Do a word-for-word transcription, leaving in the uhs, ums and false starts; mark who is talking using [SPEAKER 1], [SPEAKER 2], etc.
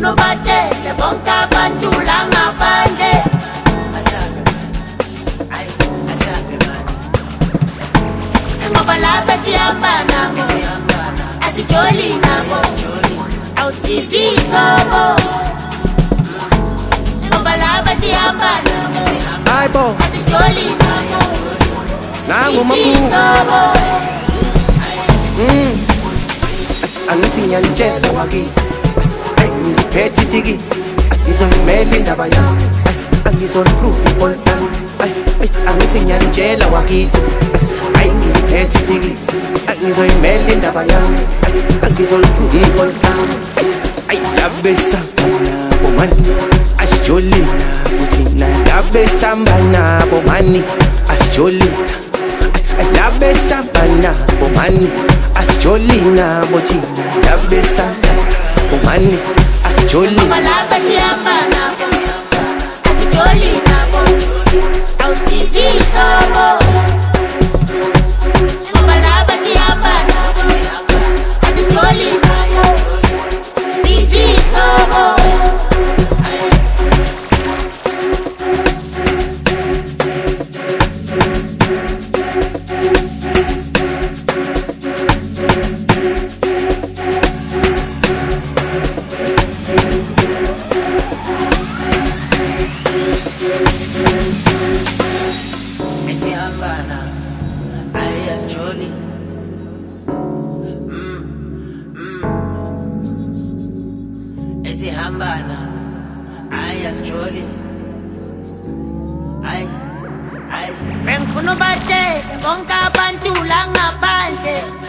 [SPEAKER 1] Bengifuna ubatshele bonke abantu la ngaphandle asabe ay asabe manje ngoba lapha sihamba nabo asijoli nabo awusizi ngobo ngoba lapha sihamba nabo
[SPEAKER 2] hayibo
[SPEAKER 1] asijoli nabo
[SPEAKER 2] nangu makhulu mm angithi ngiyanitshela wakithi ngiphethe ithiki ngizoyimela indaba yami angizoniprove all time angithi ngiyanitshela wakithi hayi ngiphethe ithiki ngizoyimela indaba yami angizoniprove all time ay labesa nabo mani asijoli kuthina labesamba nabo mani asijoli labesamba nabo mani asijoli nabo thina labesamba mani asijoli
[SPEAKER 1] ngoba lapha sihamba nabo asijoli nabo awusizi ngobo ngoba lapha sihamba nabo asijoli nabo sizi ngobo Esihambana ay asijoli mm mm esihambana ay asijoli ay ay bengifuna ubatshele bonke abantu la ngaphandle